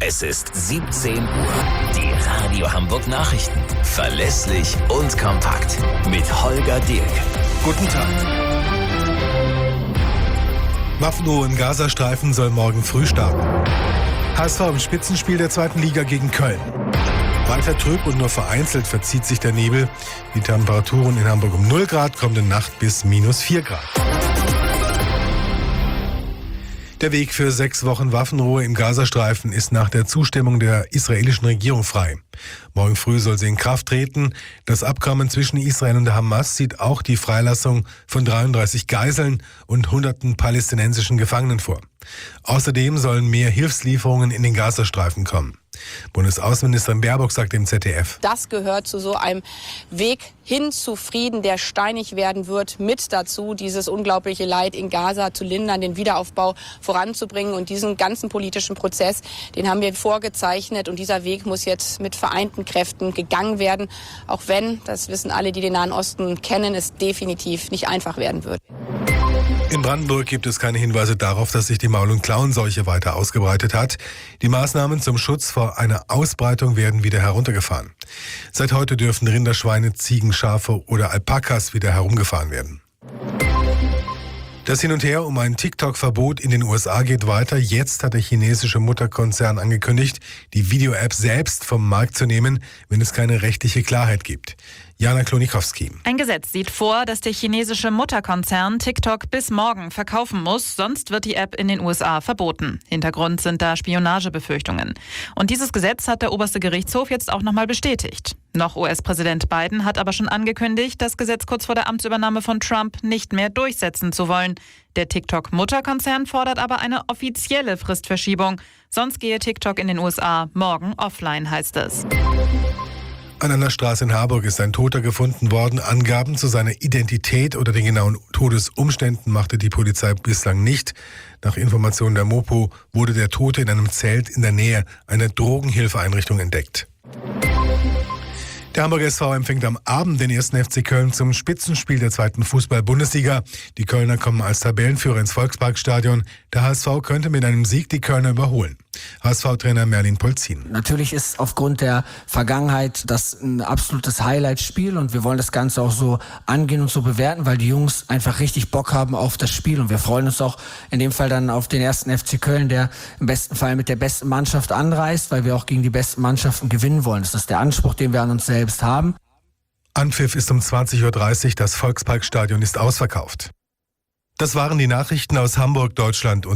Es ist 17 Uhr. Die Radio Hamburg Nachrichten. Verlässlich und kompakt. Mit Holger Dirk. Guten Tag. Waffenruhe im Gazastreifen soll morgen früh starten. HSV im Spitzenspiel der 2. Liga gegen Köln. Weiter trüb und nur vereinzelt verzieht sich der Nebel. Die Temperaturen in Hamburg um 0 Grad, kommende Nacht bis -4 Grad. Der Weg für 6 Wochen Waffenruhe im Gazastreifen ist nach der Zustimmung der israelischen Regierung frei. Morgen früh soll sie in Kraft treten. Das Abkommen zwischen Israel und der Hamas sieht auch die Freilassung von 33 Geiseln und hunderten palästinensischen Gefangenen vor. Außerdem sollen mehr Hilfslieferungen in den Gazastreifen kommen. Bundesaußenministerin Baerbock sagt im ZDF: Das gehört zu so einem Weg hin zu Frieden, der steinig werden wird, mit dazu, dieses unglaubliche Leid in Gaza zu lindern, den Wiederaufbau voranzubringen. Und diesen ganzen politischen Prozess, den haben wir vorgezeichnet. Und dieser Weg muss jetzt mit vereinten Kräften gegangen werden. Auch wenn, das wissen alle, die den Nahen Osten kennen, es definitiv nicht einfach werden wird. In Brandenburg gibt es keine Hinweise darauf, dass sich die Maul- und Klauenseuche weiter ausgebreitet hat. Die Maßnahmen zum Schutz vor einer Ausbreitung werden wieder heruntergefahren. Seit heute dürfen Rinder, Schweine, Ziegen, Schafe oder Alpakas wieder herumgefahren werden. Das Hin und Her um ein TikTok-Verbot in den USA geht weiter. Jetzt hat der chinesische Mutterkonzern angekündigt, die Video-App selbst vom Markt zu nehmen, wenn es keine rechtliche Klarheit gibt. Jana Klonikowski. Ein Gesetz sieht vor, dass der chinesische Mutterkonzern TikTok bis morgen verkaufen muss, sonst wird die App in den USA verboten. Hintergrund sind da Spionagebefürchtungen. Und dieses Gesetz hat der oberste Gerichtshof jetzt auch nochmal bestätigt. Noch US-Präsident Biden hat aber schon angekündigt, das Gesetz kurz vor der Amtsübernahme von Trump nicht mehr durchsetzen zu wollen. Der TikTok-Mutterkonzern fordert aber eine offizielle Fristverschiebung. Sonst gehe TikTok in den USA morgen offline, heißt es. An einer Straße in Harburg ist ein Toter gefunden worden. Angaben zu seiner Identität oder den genauen Todesumständen machte die Polizei bislang nicht. Nach Informationen der Mopo wurde der Tote in einem Zelt in der Nähe einer Drogenhilfeeinrichtung entdeckt. Der Hamburger SV empfängt am Abend den 1. FC Köln zum Spitzenspiel der 2. Fußball-Bundesliga. Die Kölner kommen als Tabellenführer ins Volksparkstadion. Der HSV könnte mit einem Sieg die Kölner überholen. HSV-Trainer Merlin Polzin. Natürlich ist aufgrund der Vergangenheit das ein absolutes Highlight-Spiel und wir wollen das Ganze auch so angehen und so bewerten, weil die Jungs einfach richtig Bock haben auf das Spiel und wir freuen uns auch in dem Fall dann auf den 1. FC Köln, der im besten Fall mit der besten Mannschaft anreist, weil wir auch gegen die besten Mannschaften gewinnen wollen. Das ist der Anspruch, den wir an uns selbst haben. Anpfiff ist um 20.30 Uhr, das Volksparkstadion ist ausverkauft. Das waren die Nachrichten aus Hamburg, Deutschland und